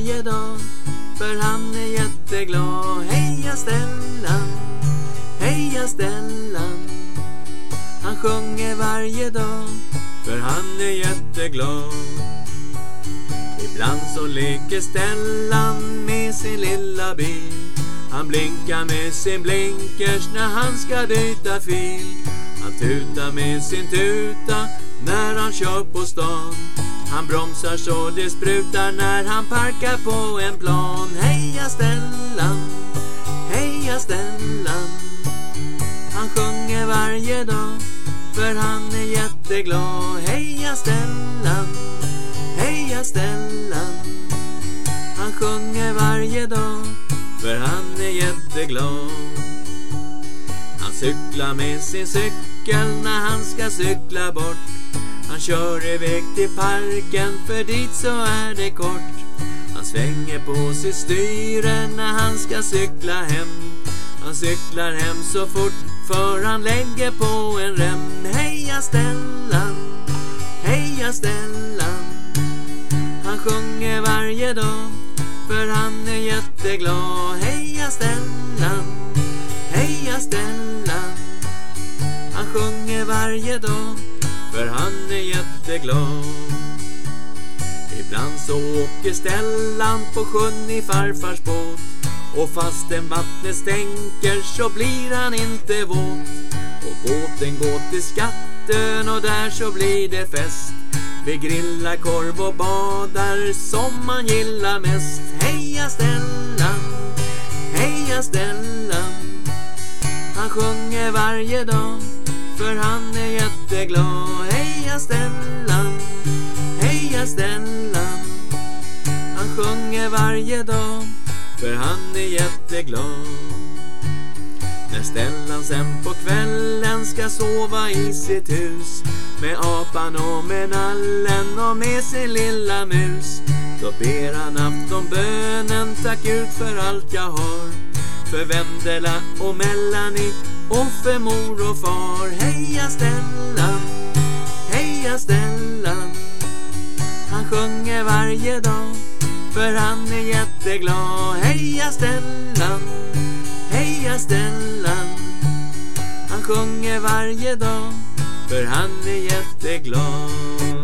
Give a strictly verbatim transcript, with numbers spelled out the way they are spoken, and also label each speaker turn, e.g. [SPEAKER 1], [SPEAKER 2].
[SPEAKER 1] varje dag, för han är jätteglad. Heja Stellan, heja Stellan. Han sjunger varje dag, för han är jätteglad. Ibland så leker Stellan med sin lilla bil. Han blinkar med sin blinkers när han ska byta fil. Han tutar med sin tuta när han kör på stan. Han bromsar så det sprutar när han parkar på en plan. Heja Stellan, heja Stellan. Han sjunger varje dag, för han är jätteglad. Heja Stellan, heja Stellan. Han sjunger varje dag, för han är jätteglad. Han cyklar med sin cykel när han ska cykla bort. Han kör iväg till parken, för dit så är det kort. Han svänger på sitt styre när han ska cykla hem. Han cyklar hem så fort, för han lägger på en rem. Heja Stellan, heja Stellan. Han sjunger varje dag, för han är jätteglad. Heja Stellan, heja Stellan. Han sjunger varje dag, för han är jätteglad. Ibland så åker Stellan på sjön i farfars båt. Och fastän vattnet stänker så blir han inte våt. Och båten går till skatten och där så blir det fest. Vi grillar korv och badar som man gillar mest. Heja Stellan, heja Stellan. Han sjunger varje dag, för han är jätteglad. Heja Stellan, heja Stellan. Han sjunger varje dag, för han är jätteglad. När Stellan sen på kvällen ska sova i sitt hus, med apan och med nallen och med sin lilla mus, då ber han aftonbönen: tack Gud för allt jag har, för Vendela och Melanie och för mor och far. Heja Stellan, heja Stellan. Han sjunger varje dag, för han är jätteglad. Heja Stellan, heja Stellan. Han sjunger varje dag, för han är jätteglad.